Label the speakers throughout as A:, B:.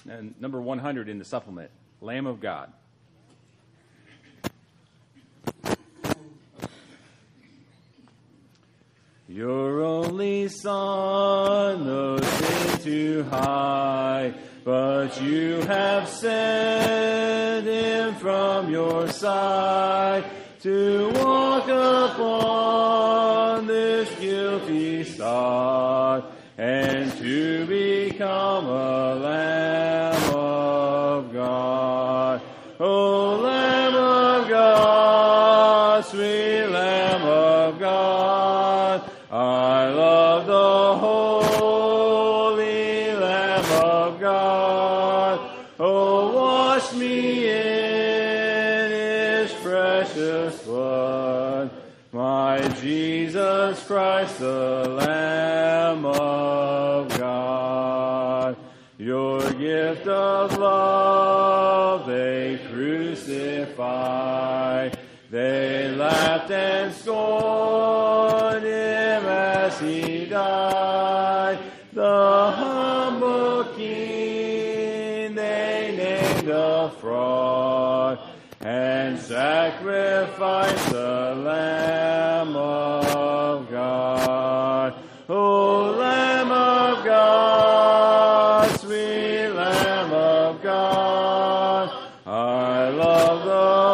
A: and number 100 in the supplement, Lamb of God. Your only Son, no sin too high, but you have sent him from your side to walk upon this guilty sod and to become a Lamb of God. O Lamb of God, sweet Lamb of God, I love the holy Lamb of God. Oh, wash me in his precious blood, my Jesus Christ, the Lamb of God. Your gift of love they crucified. They laughed and scorned him as he died. The humble king they named a fraud and sacrificed the Lamb of God. O Lamb of God, sweet Lamb of God, I love the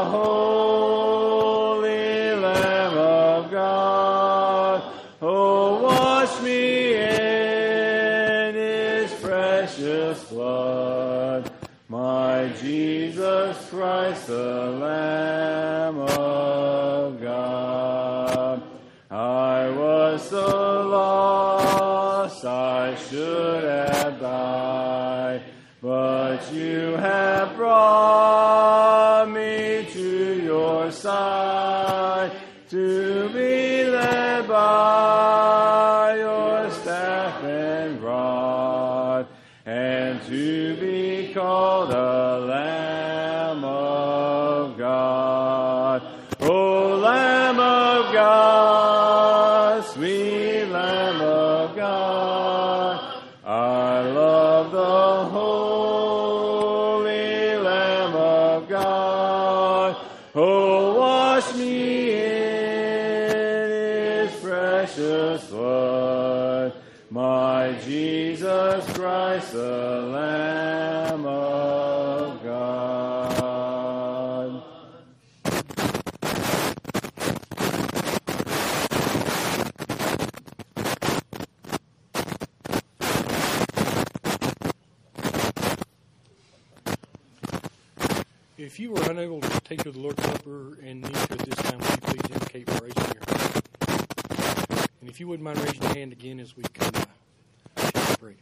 A: holy Lamb of God. Oh, wash me in his precious blood, my Jesus Christ, the Lamb of God. I was so lost I should have died, but you have brought me to your side to be led by your staff and rod and to be called a Lamb of God. O Lamb of God, sweet Lamb of God, I love the holy Lamb of God. Oh, wash me in his precious blood, my Jesus Christ, the Lamb of God.
B: If you were unable to take to the Lord's Supper and need to at this time, would you please indicate by raising your hand? And if you wouldn't mind raising your hand again as we come break.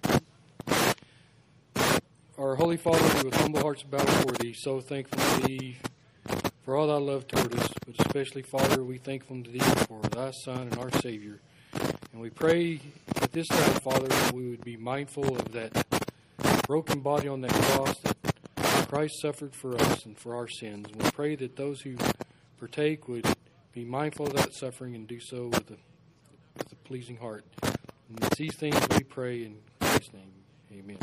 B: Our Holy Father, with humble hearts bow before Thee, so thankful to Thee for all Thy love toward us, but especially, Father, we thankful to Thee for Thy Son and our Savior. And we pray at this time, Father, that we would be mindful of that broken body on that cross that Christ suffered for us and for our sins. And we pray that those who partake would be mindful of that suffering and do so with a pleasing heart. And it's these things we pray in Christ's name. Amen.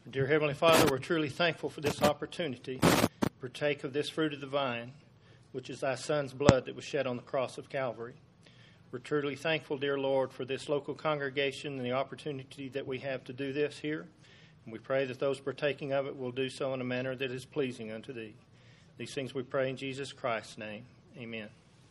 C: Dear Heavenly Father, we're truly thankful for this opportunity to partake of this fruit of the vine, which is thy Son's blood that was shed on the cross of Calvary. We're truly thankful, dear Lord, for this local congregation and the opportunity that we have to do this here. And we pray that those partaking of it will do so in a manner that is pleasing unto thee. These things we pray in Jesus Christ's name. Amen.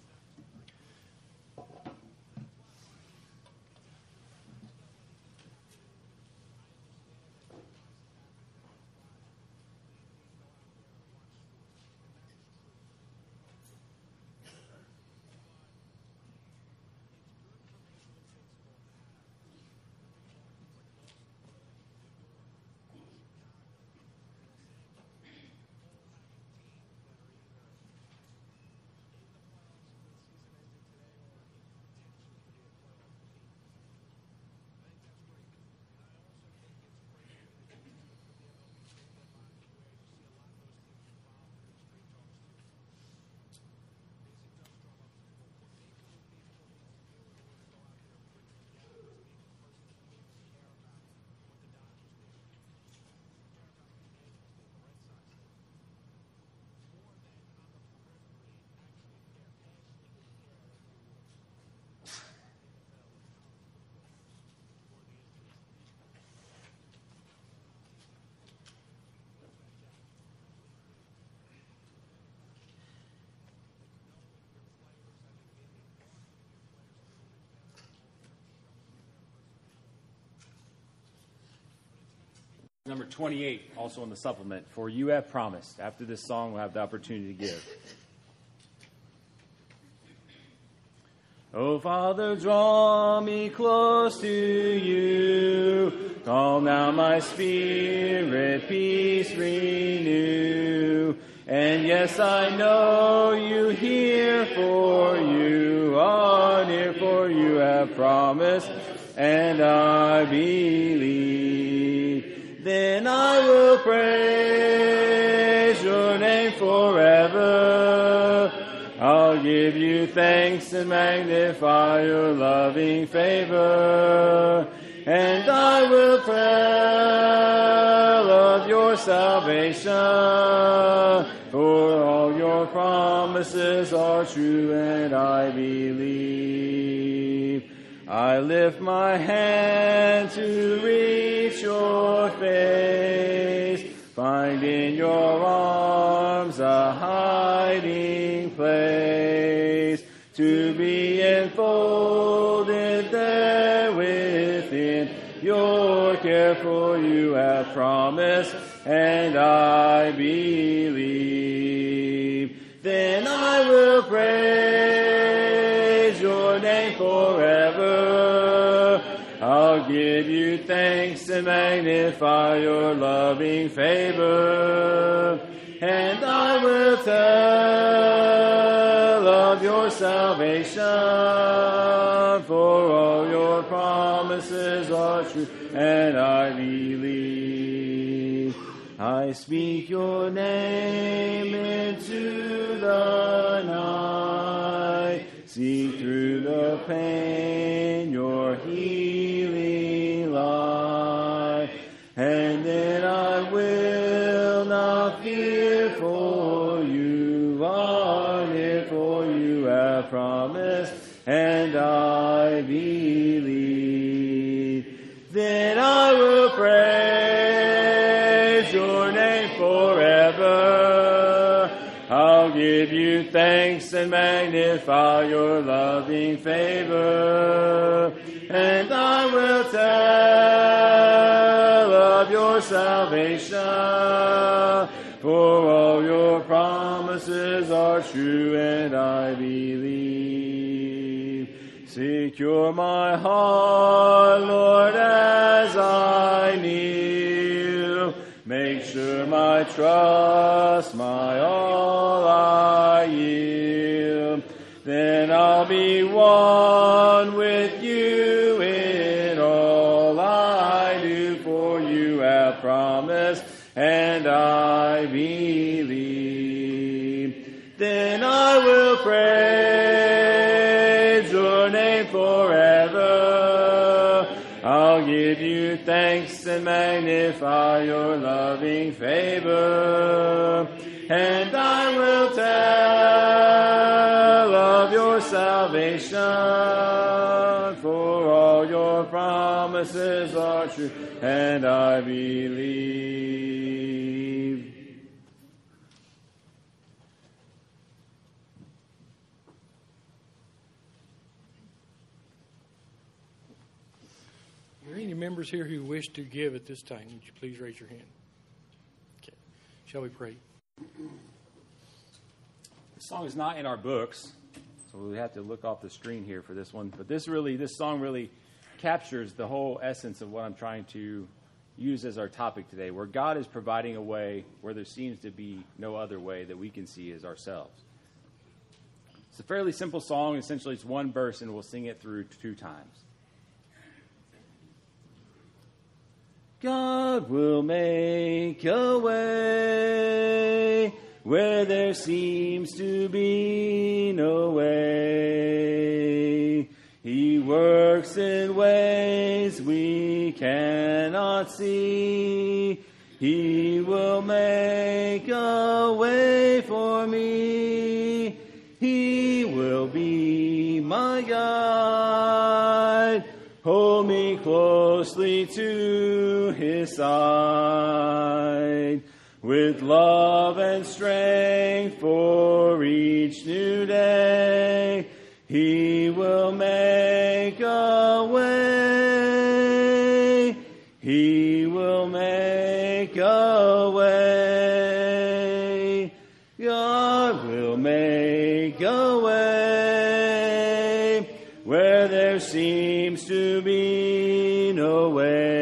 A: Number 28, also in the supplement, For You Have Promised. After this song, we'll have the opportunity to give. Oh, Father, draw me close to you. Calm now my spirit, peace renew. And yes, I know you hear, for you are near, for you have promised, and I believe. Then I will praise your name forever. I'll give you thanks and magnify your loving favor. And I will tell of your salvation, for all your promises are true, and I believe. I lift my hand to reach your face, find in your arms a hiding place, to be enfolded there within your care, for you have promised, and I believe. Then I will praise your name forever. I'll give you thanks and magnify your loving favor. And I will tell of your salvation, for all your promises are true, and I believe. I speak your name into the night, see through the pain your healing light, and then I will not fear, for you are near, for you have promised, and I believe. Then I will praise your name forever. I'll give you thanks and magnify your loving favor. And I will tell of your salvation, for all your promises are true, and I believe. Secure my heart, Lord, as I kneel. Make sure my trust, my all I yield. Then I'll be one with you in all I do, for you have promised, and I believe. Then I will praise your name forever. I'll give you thanks and magnify your loving favor. And I will tell of your salvation, for all your promises are true, and I believe.
B: Are there any members here who wish to give at this time? Would you please raise your hand? Okay. Shall we pray?
A: This song is not in our books, so we have to look off the screen here for this one. But this song really captures the whole essence of what I'm trying to use as our topic today, where God is providing a way where there seems to be no other way that we can see as ourselves. It's a fairly simple song. Essentially, it's one verse, and we'll sing it through 2 times. God will make a way where there seems to be no way. He works in ways we cannot see. He will make a way for me. He will be my guide. Hold me closely to his side, with love and strength for each new day. He will make a way. He will make a way. God will make a way where there seems to be no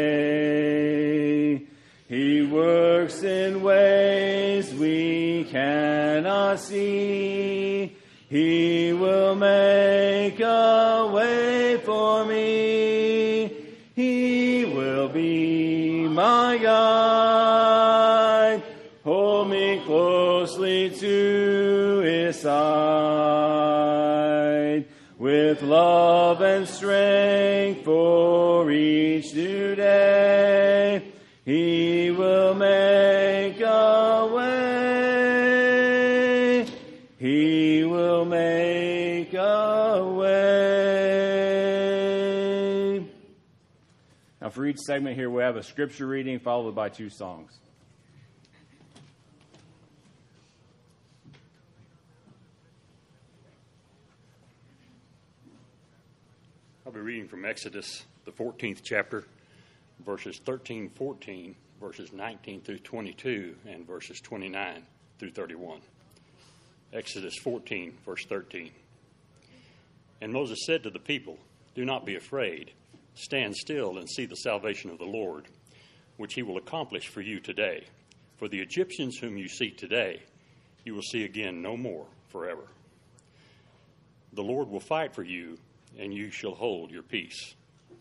A: way. He works in ways we cannot see. He will make a way for me. He will be my guide. Hold me closely to his side, with love and strength for each new day. He will make a way. He will make a way. Now, for each segment here, we have a scripture reading followed by 2 songs.
D: I'll be reading from Exodus, the 14th chapter, verses 13, 14, verses 19 through 22, and verses 29 through 31. Exodus 14, verse 13. And Moses said to the people, "Do not be afraid. Stand still and see the salvation of the Lord, which he will accomplish for you today. For the Egyptians whom you see today, you will see again no more forever. The Lord will fight for you, and you shall hold your peace."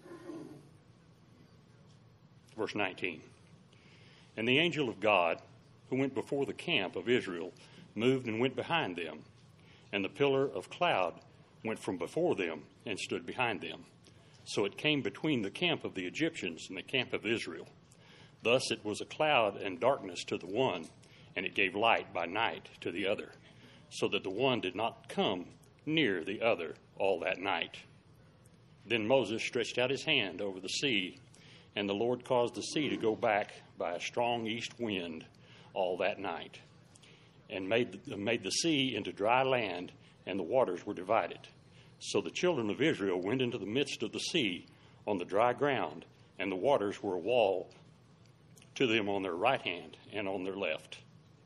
D: Verse 19. And the angel of God, who went before the camp of Israel, moved and went behind them. And the pillar of cloud went from before them and stood behind them. So it came between the camp of the Egyptians and the camp of Israel. Thus it was a cloud and darkness to the one, and it gave light by night to the other, so that the one did not come near the other all that night. Then Moses stretched out his hand over the sea, and the Lord caused the sea to go back by a strong east wind all that night, and made the sea into dry land, and the waters were divided. So the children of Israel went into the midst of the sea on the dry ground, and the waters were a wall to them on their right hand and on their left.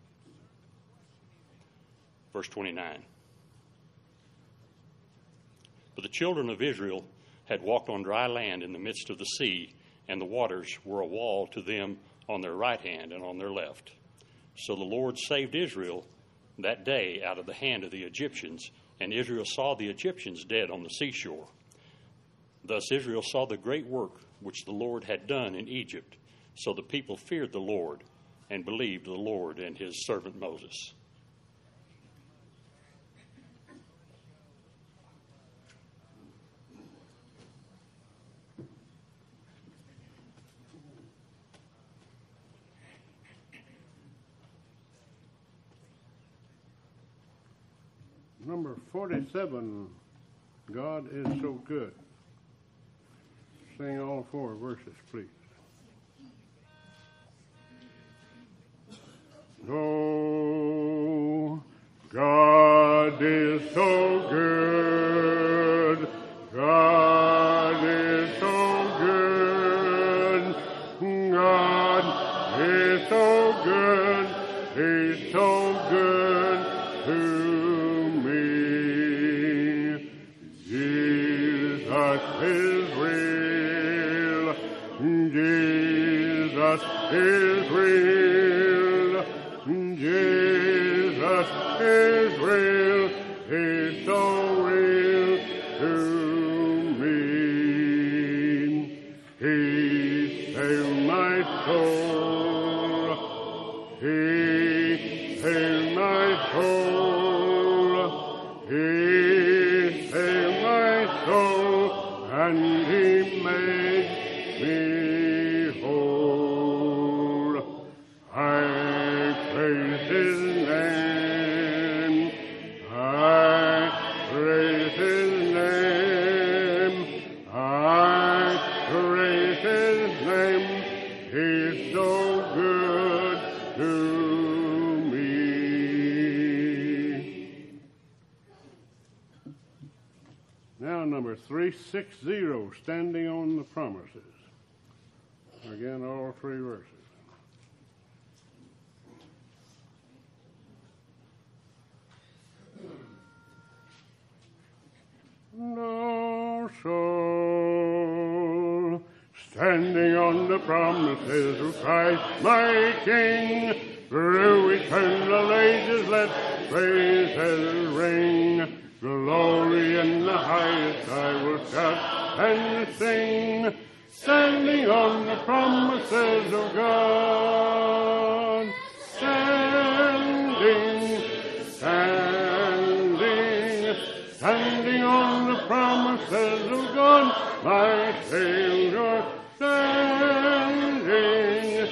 D: Verse 29. But the children of Israel had walked on dry land in the midst of the sea, and the waters were a wall to them on their right hand and on their left. So the Lord saved Israel that day out of the hand of the Egyptians, and Israel saw the Egyptians dead on the seashore. Thus Israel saw the great work which the Lord had done in Egypt. So the people feared the Lord and believed the Lord and his servant Moses.
E: Number 47, God is so good. Sing all 4 verses, please. Oh, God is so good. God is so good. God is so good. He's so good to me. Jesus is real. Jesus is real. Jesus is real. He's so real to me. He saved my soul. He saved my soul. He saved my soul, and He made me whole. I praise His name. I praise His name. I praise His name. He's so good to me. Now number 360, standing on the promises. Again, all 3 verses. No soul standing on the promises of Christ my King, through eternal ages let praises ring. Glory in the highest I will shout and sing, standing on the promises of God. Standing on the promises of God, my Savior, standing.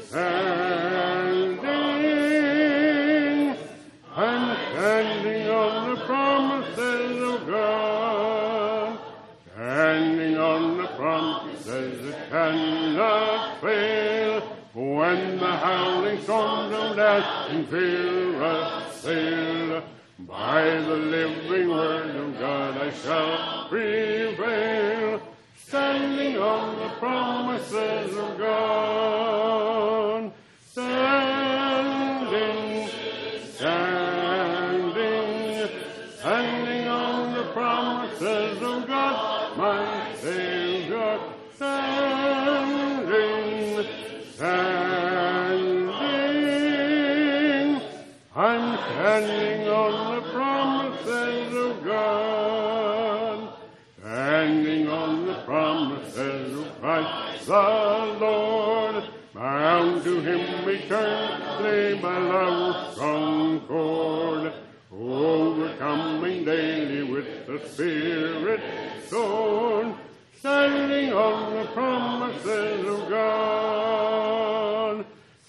E: I'm standing on the promises of God, standing on the promises that cannot fail. When the howling storms of death and fear assail, by the living word of God I shall prevail, standing on the promises of God. Standing on the promises of God, my Savior, standing. I'm standing on the promises of God, standing on the promises of Christ the Lord, bound to Him eternally by love's strong cord, overcoming daily with the Spirit's sword, standing on the promises of God,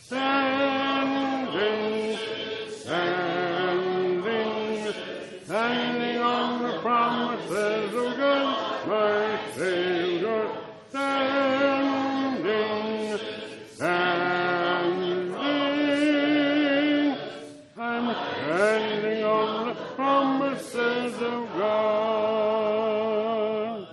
E: standing on the promises of God, my Savior, standing. I'm standing on the promises of God.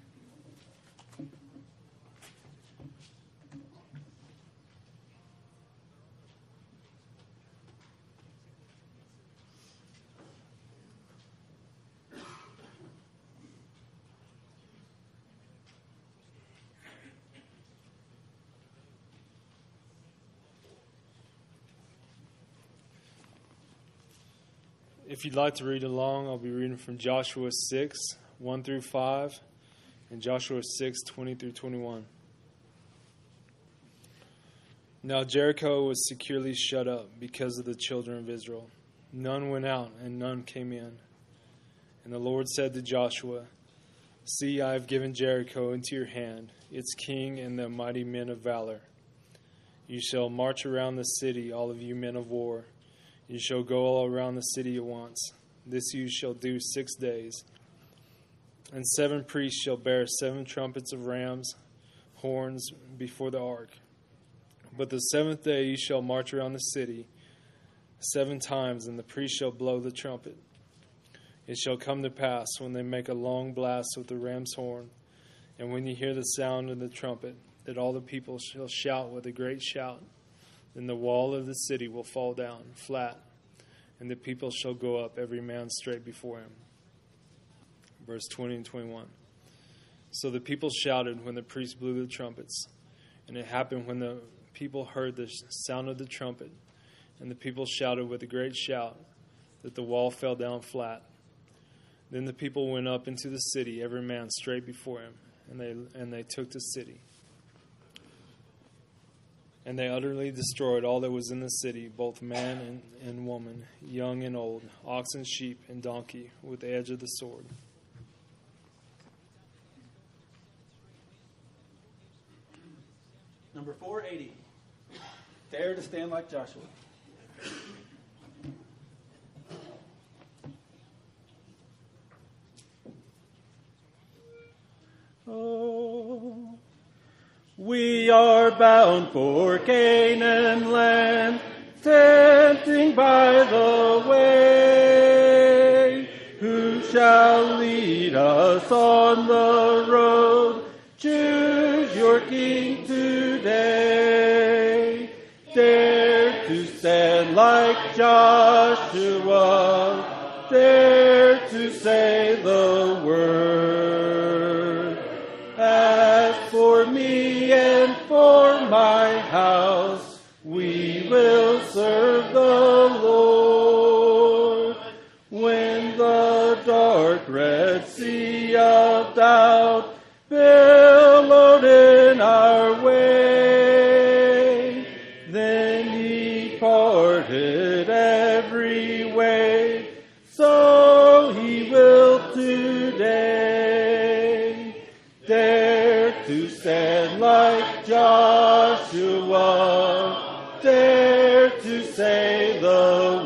F: If you'd like to read along, I'll be reading from Joshua 6, 1 through 5, and Joshua 6, 20 through 21. Now Jericho was securely shut up because of the children of Israel. None went out and none came in. And the Lord said to Joshua, See, I have given Jericho into your hand, its king and the mighty men of valor. You shall march around the city, all of you men of war. You shall go all around the city at once. This you shall do 6 days. And 7 priests shall bear 7 trumpets of rams' horns before the ark. But the 7th day you shall march around the city 7 times, and the priest shall blow the trumpet. It shall come to pass, when they make a long blast with the ram's horn, and when you hear the sound of the trumpet, that all the people shall shout with a great shout. Then the wall of the city will fall down flat, and the people shall go up, every man straight before him. Verse 20 and 21. So the people shouted when the priest blew the trumpets. And it happened when the people heard the sound of the trumpet, and the people shouted with a great shout, that the wall fell down flat. Then the people went up into the city, every man straight before him, and they took the city. And they utterly destroyed all that was in the city, both man and woman, young and old, ox and sheep and donkey, with the edge of the sword.
G: Number 480. Dare to stand like Joshua. Oh, we are bound for Canaan land, tempting by the way. Who shall lead us on the road? Choose your king today. Dare to stand like Joshua. Dare to say the word. As for me and for my house, we will serve the Lord. When the dark Red Sea of doubt billowed in our way, then he parted every way, so he will today. Dare to stand like Joshua, dare to say the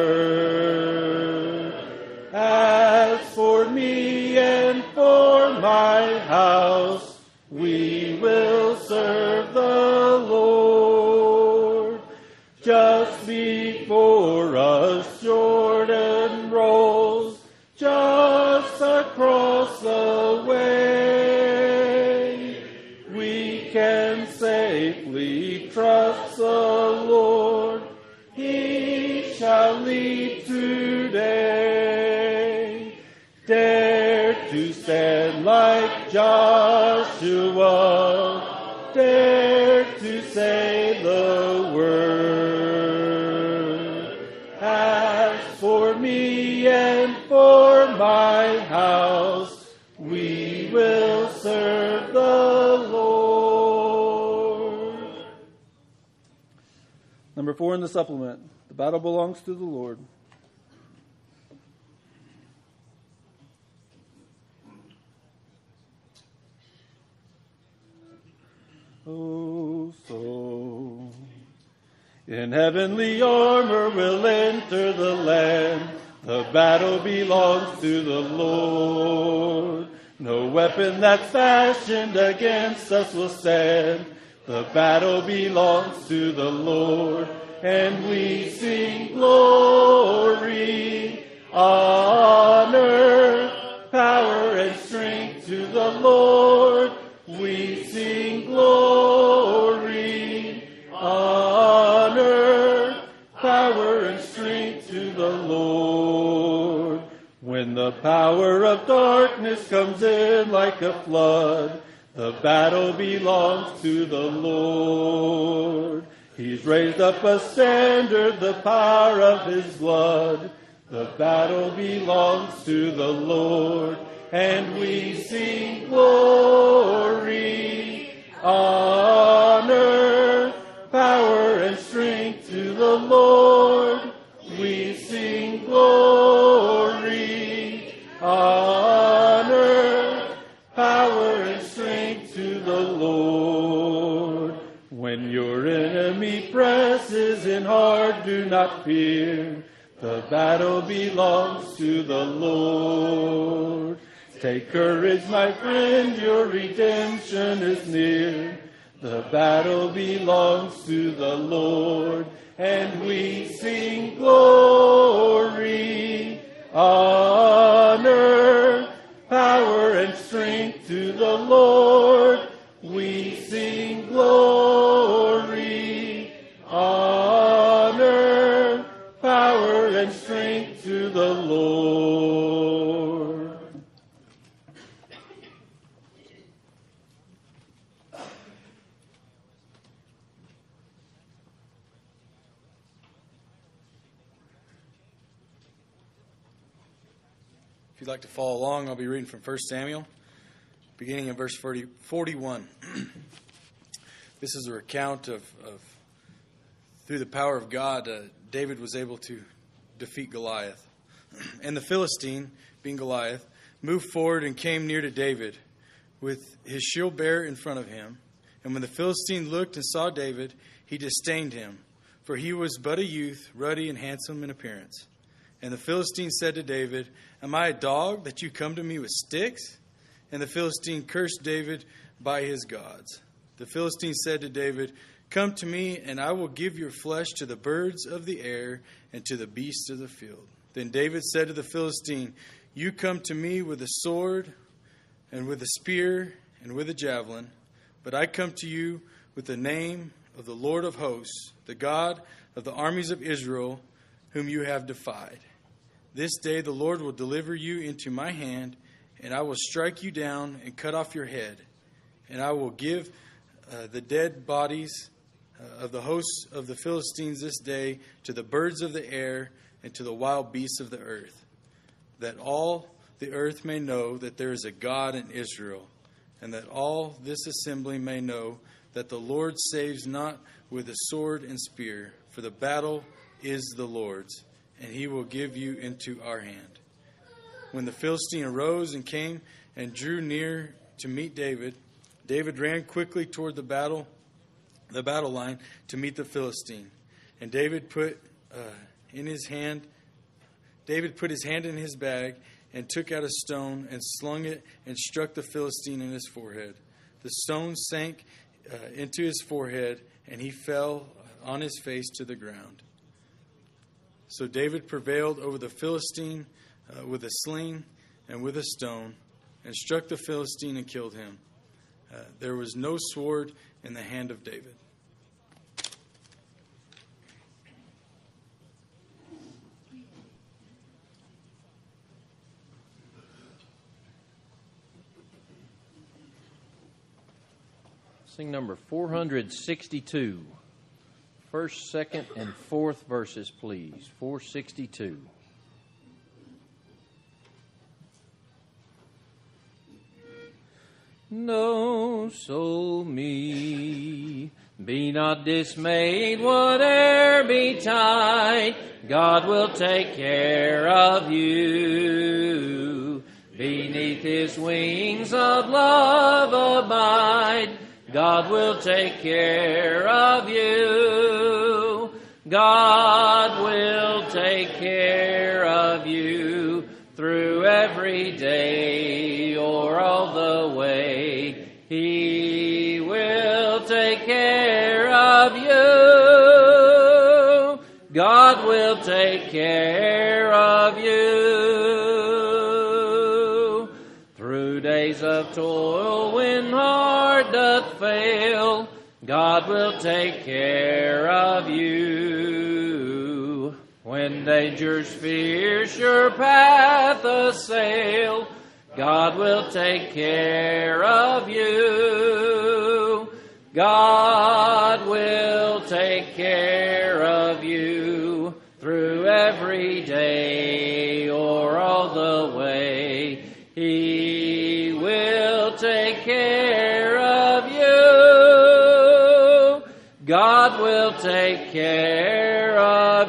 G: word. As for me and for my house, we will serve the Lord. Just before us Jordan rolls, just across the way. We can safely trust the Lord. He shall lead today. Dare to stand like Joshua. Dare to say the word. As for me and for my house, we will serve the Lord.
H: Number 4 in the supplement. The battle belongs to the Lord. Oh, soul, in heavenly armor we'll enter the land. The battle belongs to the Lord. No weapon that's fashioned against us will stand. The battle belongs to the Lord. And we sing glory, honor, power, and strength to the Lord. We sing glory, honor, power, and strength to the Lord. When the power of darkness comes in like a flood, the battle belongs to the Lord. He's raised up a standard, the power of his blood. The battle belongs to the Lord. And we sing glory, honor, power, and strength to the Lord. We sing glory, honor, power, and strength to the Lord. When your enemy presses in hard, do not fear. The battle belongs to the Lord. Take courage, my friend, your redemption is near. The battle belongs to the Lord, and we sing glory, honor, power, and strength to the Lord. We sing glory, honor, power, and strength to the Lord.
I: If you'd like to follow along, I'll be reading from 1 Samuel, beginning in verse 41. This is a recount of through the power of God, David was able to defeat Goliath. And the Philistine, being Goliath, moved forward and came near to David with his shield bearer in front of him. And when the Philistine looked and saw David, he disdained him, for he was but a youth, ruddy and handsome in appearance. And the Philistine said to David, "Am I a dog that you come to me with sticks?" And the Philistine cursed David by his gods. The Philistine said to David, "Come to me, and I will give your flesh to the birds of the air and to the beasts of the field." Then David said to the Philistine, "You come to me with a sword and with a spear and with a javelin, but I come to you with the name of the Lord of hosts, the God of the armies of Israel, whom you have defied. This day the Lord will deliver you into my hand, and I will strike you down and cut off your head. And I will give the dead bodies of the hosts of the Philistines this day to the birds of the air and to the wild beasts of the earth, that all the earth may know that there is a God in Israel, and that all this assembly may know that the Lord saves not with the sword and spear, for the battle is the Lord's, and he will give you into our hand." When the Philistine arose and came and drew near to meet David, David ran quickly toward the battle line to meet the Philistine. And David put his hand in his bag and took out a stone and slung it and struck the Philistine in his forehead. The stone sank into his forehead, and he fell on his face to the ground. So David prevailed over the Philistine with a sling and with a stone, and struck the Philistine and killed him. There was no sword in the hand of David.
J: Sing number 462. First, second, and fourth verses, please. 462. No, soul me, be not dismayed, whate'er betide, God will take care of you. Beneath his wings of love abide, God will take care of you. God will take care of you through every day or all the way. He will take care of you. God will take care of you. Through days of toil when heart doth fail, God will take care of you. When dangers fierce your path assail, God will take care of you. God will take care of you through every day or all the way. He will take care of you. God will take care of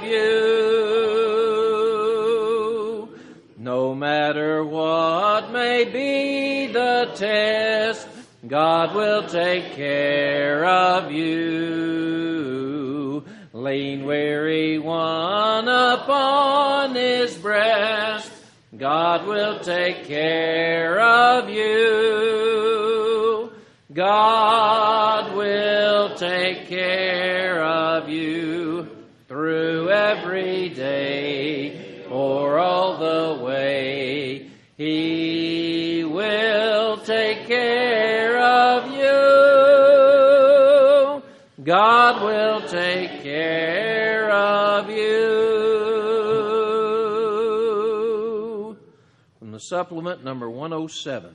J: you. No matter what may be the test, God will take care of you. laying weary one upon his breast. God will take care of you. God will take care of you through every day or all the way. He will take care of you. God will take care of you. From the supplement, number 107.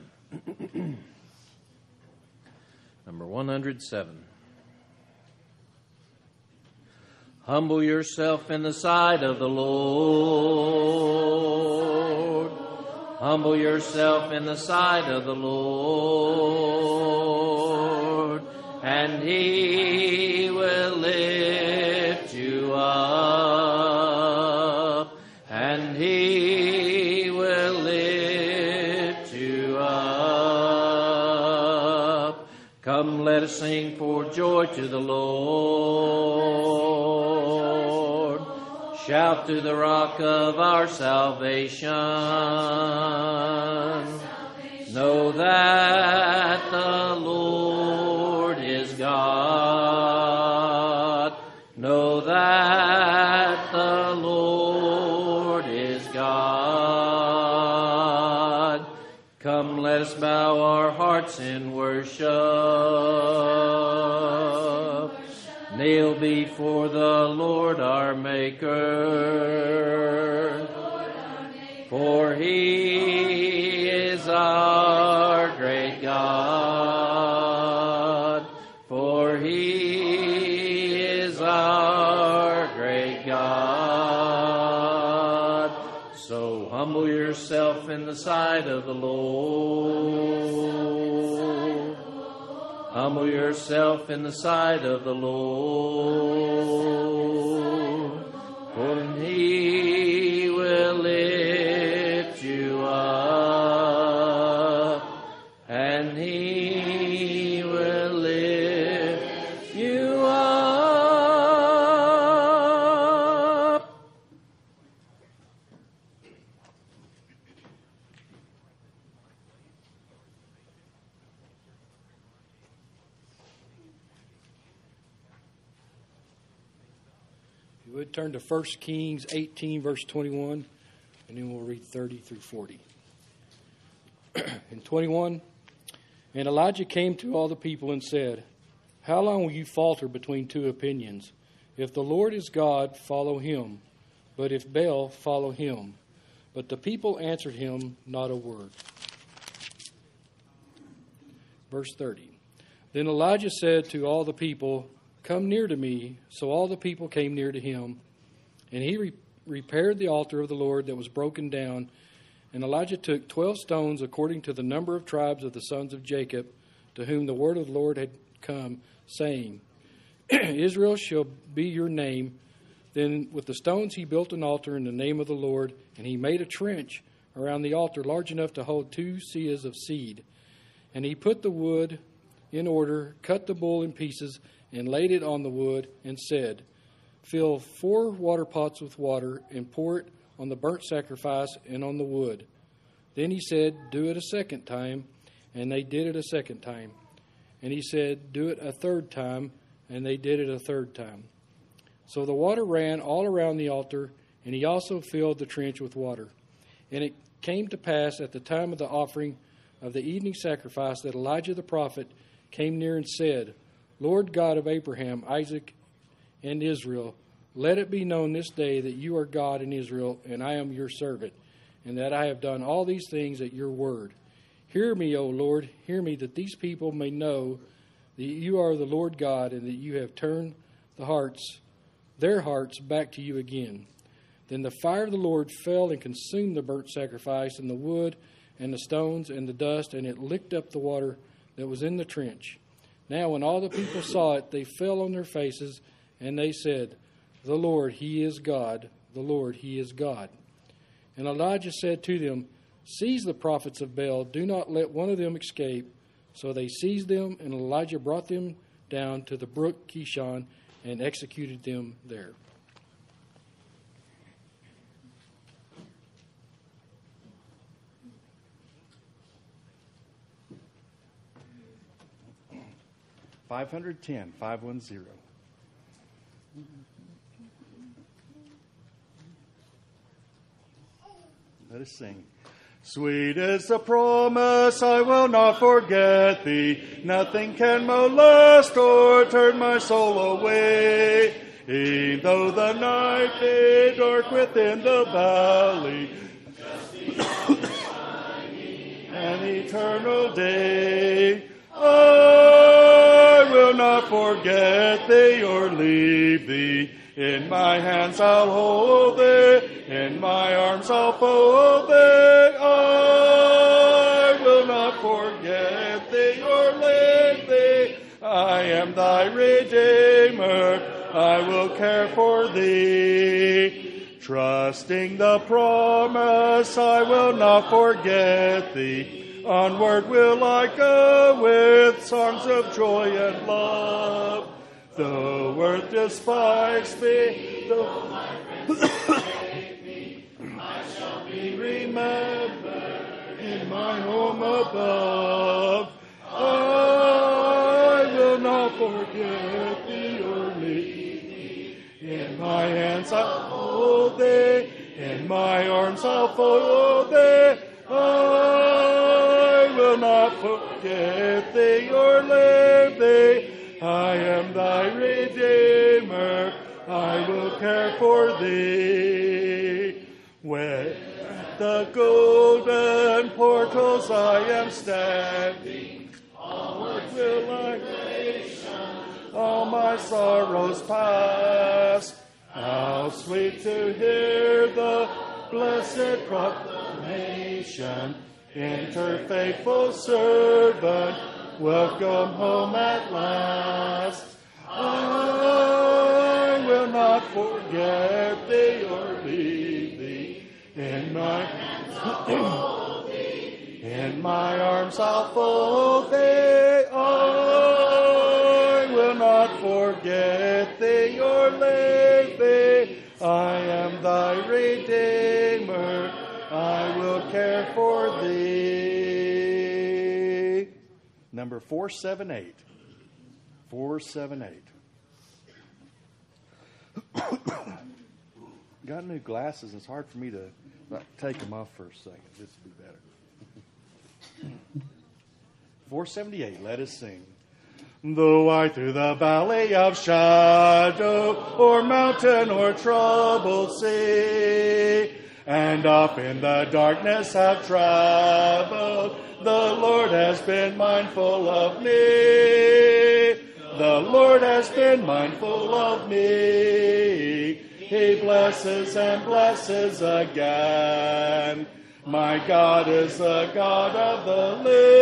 J: Number 107. Humble yourself in the sight of the Lord. Humble yourself in the sight of the Lord, and He will lift you up, and He will lift you up. Come, let us sing for joy to the Lord. Shout to the rock of our salvation. Know that the Lord is God. Know that the Lord is God. Come, let us bow our hearts in worship. Kneel before the Lord our Maker, for He is our great God, for He is our great God. So humble yourself in the sight of the Lord. Humble yourself in the sight of the Lord, for He will lift you up, and He will lift you up.
B: You would turn to 1 Kings 18, verse 21, and then we'll read 30 through 40. In 21, and Elijah came to all the people and said, how long will you falter between two opinions? If the Lord is God, follow Him, but if Baal, follow him. But the people answered him not a word. Verse 30. Then Elijah said to all the people, come near to me. So all the people came near to him, and he repaired the altar of the Lord that was broken down. And Elijah took 12 stones according to the number of tribes of the sons of Jacob, to whom the word of the Lord had come, saying, Israel shall be your name. Then with the stones he built an altar in the name of the Lord, and he made a trench around the altar large enough to hold 2 seahs of seed. And he put the wood in order, cut the bull in pieces, and laid it on the wood, and said, fill 4 water pots with water, and pour it on the burnt sacrifice and on the wood. Then he said, do it a second time, and they did it a second time. And he said, do it a third time, and they did it a third time. So the water ran all around the altar, and he also filled the trench with water. And it came to pass at the time of the offering of the evening sacrifice that Elijah the prophet came near and said, Lord God of Abraham, Isaac, and Israel, let it be known this day that you are God in Israel, and I am your servant, and that I have done all these things at your word. Hear me, O Lord, hear me, that these people may know that you are the Lord God, and that you have turned their hearts back to you again. Then the fire of the Lord fell and consumed the burnt sacrifice, and the wood, and the stones, and the dust, and it licked up the water that was in the trench. Now when all the people saw it, they fell on their faces, and they said, the Lord, He is God. The Lord, He is God. And Elijah said to them, seize the prophets of Baal. Do not let one of them escape. So they seized them, and Elijah brought them down to the brook Kishon, and executed them there.
K: $510. Let us sing. Sweet is the promise, I will not forget thee. Nothing can molest or turn my soul away. E'en though the night be dark within the valley, an eternal day, I will not forget thee or leave thee. In my hands I'll hold thee, in my arms I'll fold thee. I will not forget thee or leave thee. I am thy Redeemer, I will care for thee. Trusting the promise, I will not forget thee. Onward will I go with songs of joy and love. Though earth despise me, though my friends forsake me, I shall be remembered in my home above. I will not forget thee or leave thee. In my hands I'll hold thee, in my arms I'll fold thee. I will not forget thee or leave thee. I am thy Redeemer, I will care for thee. Where at the golden portals I am standing, onward will I hasten, all my sorrows past. How sweet to hear the blessed proclamation, enter faithful servant, welcome home at last. I will not forget thee or leave thee. In my hands I'll hold thee, in my arms I'll fold thee. I will not forget thee or leave thee. I am thy Redeemer, I will care for thee. Number 478. 478. Got new glasses, and it's hard for me to take them off for a second. This would be better. 478, let us sing. Though I through the valley of shadow, or mountain or troubled sea, and oft in the darkness have traveled, the Lord has been mindful of me. The Lord has been mindful of me. He blesses and blesses again. My God is the God of the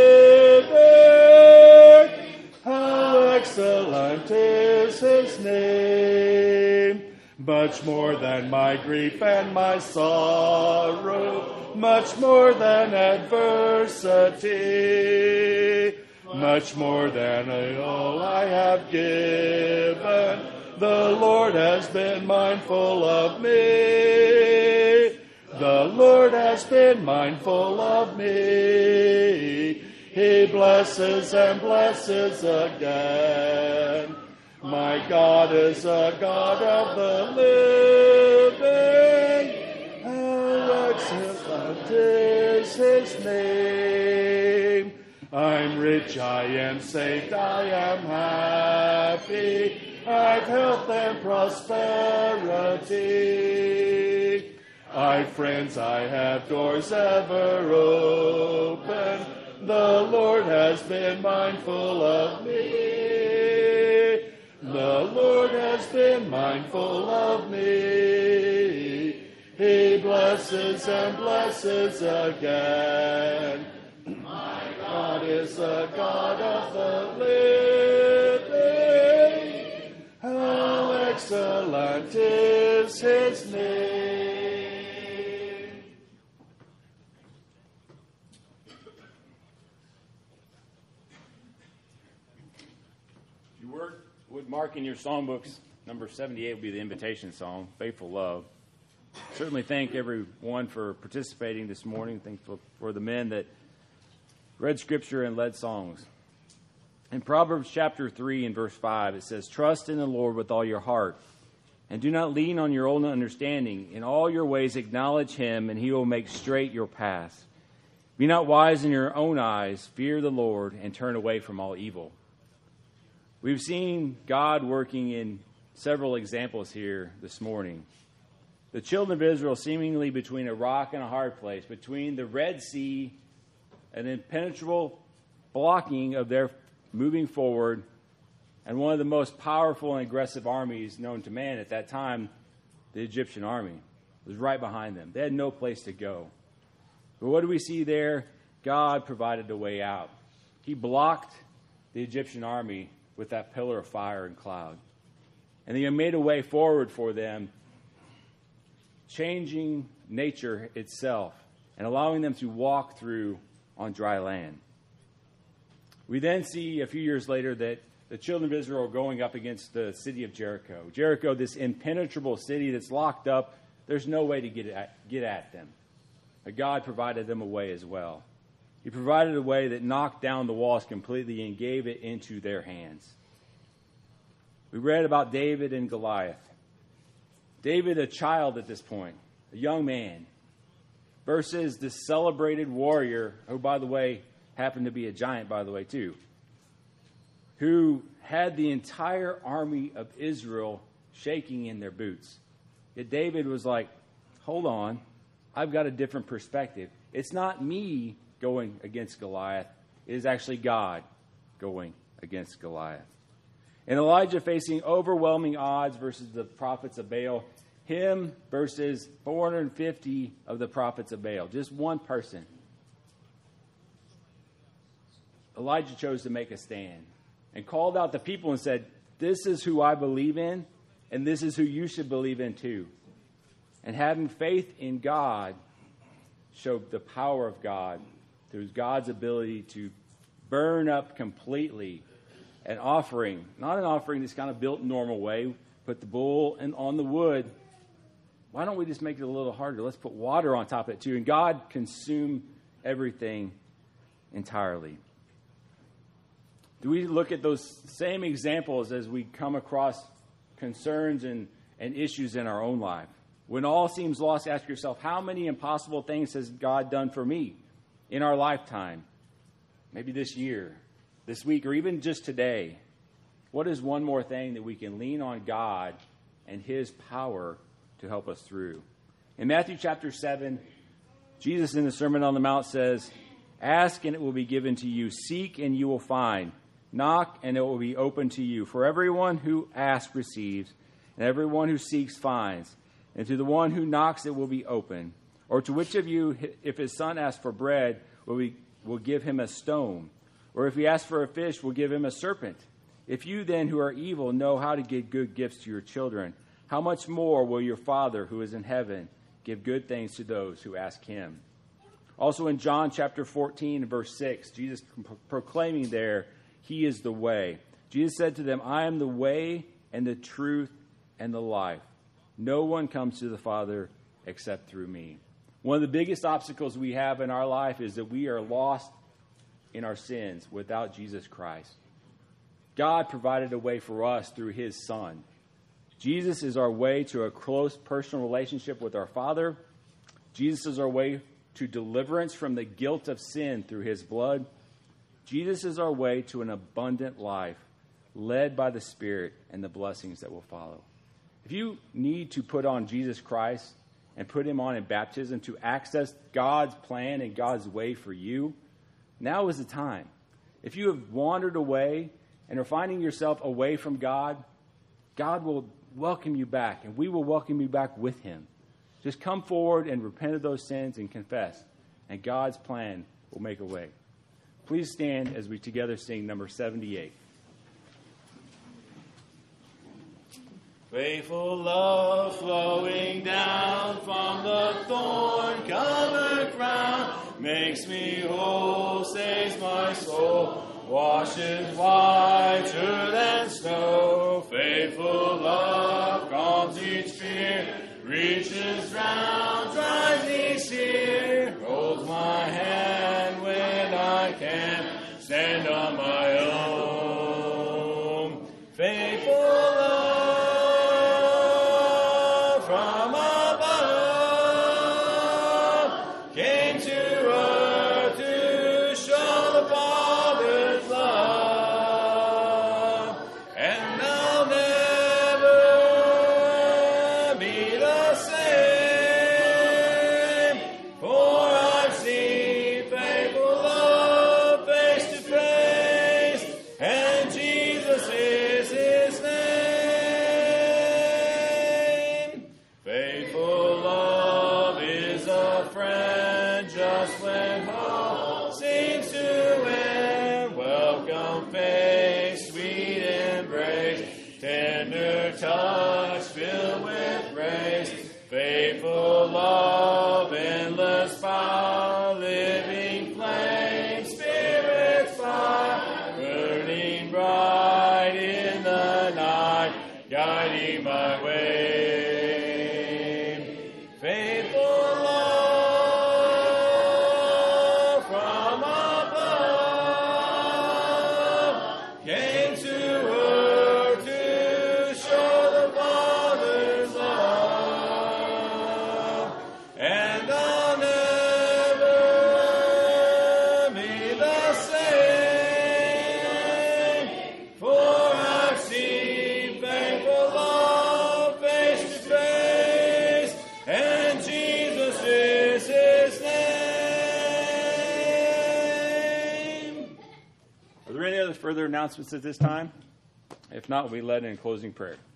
K: living. How excellent is his name. Much more than my grief and my sorrow, much more than adversity, much more than all I have given, the Lord has been mindful of me. The Lord has been mindful of me. He blesses and blesses again. My God is a God of the living. How excellent is his name. I'm rich, I am saved, I am happy. I've health and prosperity. I've friends, I have doors ever open. The Lord has been mindful of me. The Lord has been mindful of me. He blesses and blesses again. My God is the God of the living. How excellent is his name.
A: You would mark in your songbooks Number 78 will be the invitation song, Faithful Love. Certainly thank everyone for participating this morning. Thankful for the men that read Scripture and led songs. In Proverbs chapter 3 and verse 5, it says, "Trust in the Lord with all your heart, and do not lean on your own understanding. In all your ways acknowledge him, and he will make straight your paths. Be not wise in your own eyes. Fear the Lord, and turn away from all evil." We've seen God working in several examples here this morning. The children of Israel seemingly between a rock and a hard place, between the Red Sea, an impenetrable blocking of their moving forward, and one of the most powerful and aggressive armies known to man at that time, the Egyptian army, was right behind them. They had no place to go. But what do we see there? God provided a way out. He blocked the Egyptian army with that pillar of fire and cloud. And he made a way forward for them, changing nature itself and allowing them to walk through on dry land. We then see a few years later that the children of Israel are going up against the city of Jericho. Jericho, this impenetrable city that's locked up, there's no way to get at them. But God provided them a way as well. He provided a way that knocked down the walls completely and gave it into their hands. We read about David and Goliath. David, a child at this point, a young man, versus this celebrated warrior, who, by the way, happened to be a giant, by the way, too, who had the entire army of Israel shaking in their boots. Yet David was like, hold on, I've got a different perspective. It's not me going against Goliath. It is actually God going against Goliath. And Elijah facing overwhelming odds versus the prophets of Baal, him versus 450 of the prophets of Baal, just one person. Elijah chose to make a stand and called out the people and said, "This is who I believe in, and this is who you should believe in too." And having faith in God showed the power of God through God's ability to burn up completely an offering, not an offering that's kind of built normal way, put the bull on the wood. Why don't we just make it a little harder? Let's put water on top of it too. And God consumed everything entirely. Do we look at those same examples as we come across concerns and issues in our own life? When all seems lost, ask yourself, how many impossible things has God done for me in our lifetime? Maybe this year, this week, or even just today. What is one more thing that we can lean on God and his power to help us through? In Matthew chapter 7, Jesus in the Sermon on the Mount says, "Ask and it will be given to you. Seek and you will find. Knock and it will be opened to you. For everyone who asks receives, and everyone who seeks finds. And to the one who knocks it will be open. Or to which of you, if his son asks for bread, will give him a stone? Or if he asks for a fish, will give him a serpent? If you then, who are evil, know how to give good gifts to your children, how much more will your Father who is in heaven give good things to those who ask him?" Also in John chapter 14, verse 6, Jesus proclaiming there, he is the way. Jesus said to them, "I am the way and the truth and the life. No one comes to the Father except through me." One of the biggest obstacles we have in our life is that we are lost in our sins without Jesus Christ. God provided a way for us through his Son. Jesus is our way to a close personal relationship with our Father. Jesus is our way to deliverance from the guilt of sin through his blood. Jesus is our way to an abundant life led by the Spirit and the blessings that will follow. If you need to put on Jesus Christ and put him on in baptism to access God's plan and God's way for you, now is the time. If you have wandered away and are finding yourself away from God, God will welcome you back, and we will welcome you back with him. Just come forward and repent of those sins and confess, and God's plan will make a way. Please stand as we together sing number 78.
H: Faithful love flowing down from the thorn-covered crown makes me whole, saves my soul, washes whiter than snow. Faithful
A: Faithful love calms each fear, reaches round, drives each tear, holds my hand when I can't stand on my own. Faithful love from above came to earth to show the Father's love, and I'll never be the same, for I've seen faithful love face to face, and Jesus is his name. Faithful love is a friend just when hope seems to end. Welcome face, sweet embrace, tender touch filled with grace. Faithful love, endless power, living flame, spirit fire, burning bright in the night, guiding my way. Faithful love from above came to earth to show the Father's love, and I'll never be the same, for I've seen faithful love face to face, and Jesus is his name. Are there any other further announcements at this time? If not, we'll be led in closing prayer.